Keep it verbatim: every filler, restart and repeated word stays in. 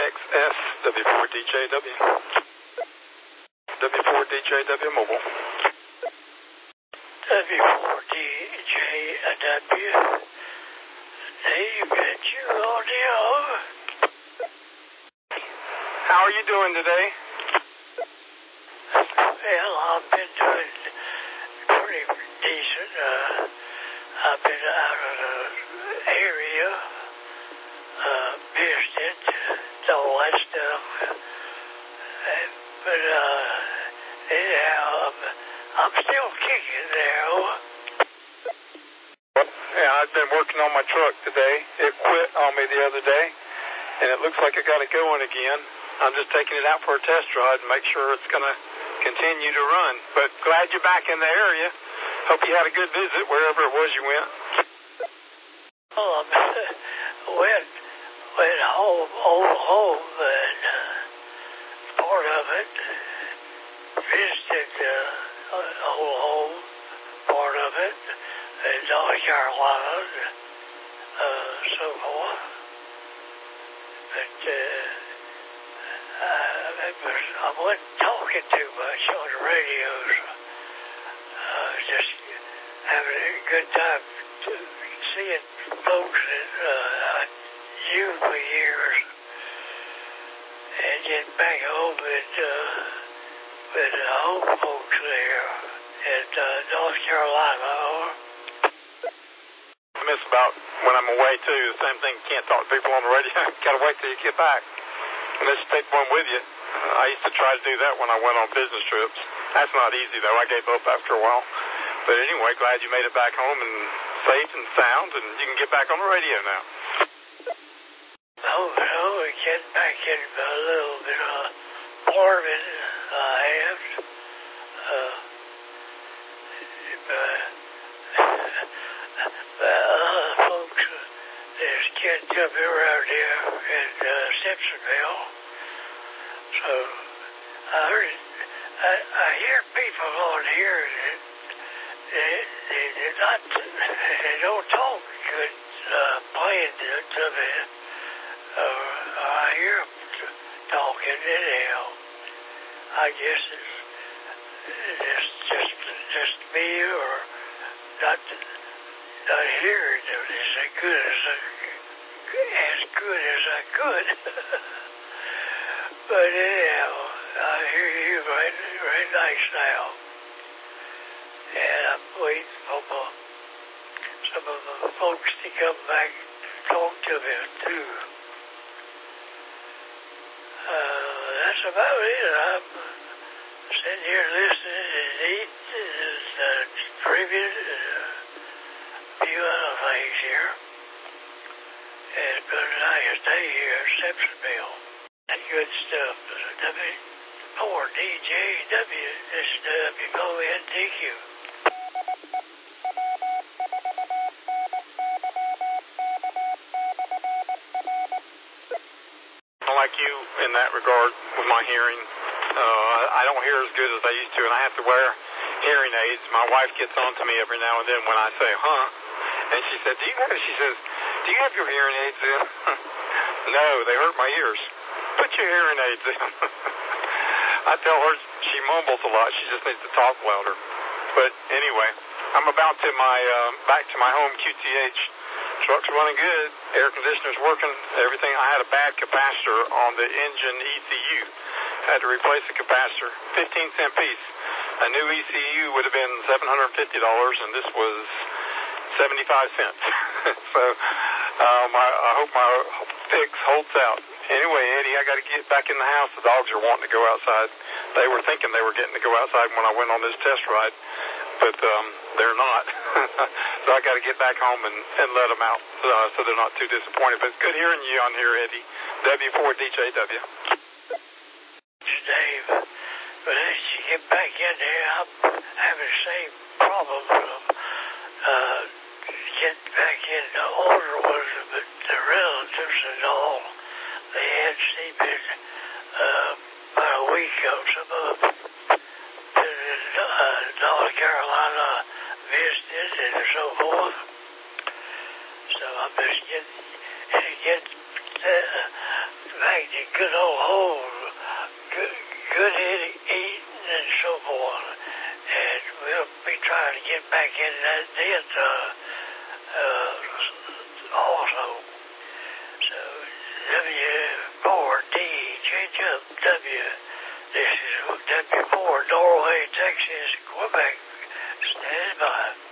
X S W four D J W. W four D J W mobile. W four D J W. David, you audio. How are you doing today? Well, I've been doing pretty decent. Uh, I've been out of the area, uh, visited, all that stuff. And, but, uh, anyhow, I'm, I'm still kicking there. Yeah, I've been working on my truck today. It quit on me the other day, and it looks like I got it going again. I'm just taking it out for a test ride and make sure it's going to continue to run. But glad you're back in the area. Hope you had a good visit wherever it was you went. Well, I went, went home, old home, and uh, part of it, visited uh, old home, part of it, in North Carolina, uh, so forth. But uh, I, was, I wasn't talking too much on the radio, so I was just having a good time to, seeing folks that uh, I knew for years, and getting back home and uh, with the home folks there in uh, North Carolina. I miss about when I'm away too. The same thing. Can't talk to people on the radio. Gotta wait till you get back. Unless you take one with you. I used to try to do that when I went on business trips. That's not easy though. I gave up after a while. But anyway, glad you made it back home and safe and sound, and you can get back on the radio now. Oh, no, we're getting back in a little bit of farming I have. Uh, but, but other folks, there's kids up around here in uh, Simpsonville. So I heard, I, I hear people on here that they, they, they're not, they don't talk good, uh, playing to me. Uh, I hear them talking anyhow. I guess it's, it's just, just me or not, not hearing them as good as I, as good as I could. But anyhow, I hear you right, right nice now. And I'm waiting for my, some of the folks to come back and talk to me too. Uh, that's about it. I'm sitting here listening and eating and uh, drinking and a few other things here. And it's been a nice day here in Simpsonville. That good stuff. W four D J W. This is W O N D Q. Like you in that regard with my hearing. Uh, I don't hear as good as I used to, and I have to wear hearing aids. My wife gets on to me every now and then when I say, huh? And she said, do you have, she says, do you have your hearing aids in? No, they hurt my ears. Put your hearing aids in. I tell her she mumbles a lot. She just needs to talk louder. But anyway, I'm about to my, uh, back to my home Q T H. Truck's running good. Air conditioner's working. Everything. I had a bad capacitor on the engine E C U. Had to replace the capacitor. fifteen cent piece. A new E C U would have been seven hundred fifty dollars, and this was seventy-five cents. So um, I, I hope my fix holds out. Anyway, Eddie, I got to get back in the house. The dogs are wanting to go outside. They were thinking they were getting to go outside when I went on this test ride, but um, they're not. So I got to get back home and, and let them out uh, so they're not too disappointed. But it's good hearing you on here, Eddie. W four D J W. Dave, but as you get back in there, I'm having the same problem with them. Uh, getting back in the older ones, but the relatives and all, they had seen me uh, about a week ago, some of them in uh, North Carolina visited and so forth. So I'm just getting, getting uh, back to good be trying to get back in that net uh, uh, also. So, W four D, change up W. This is W four, Norway, Texas, Quebec. Stand by.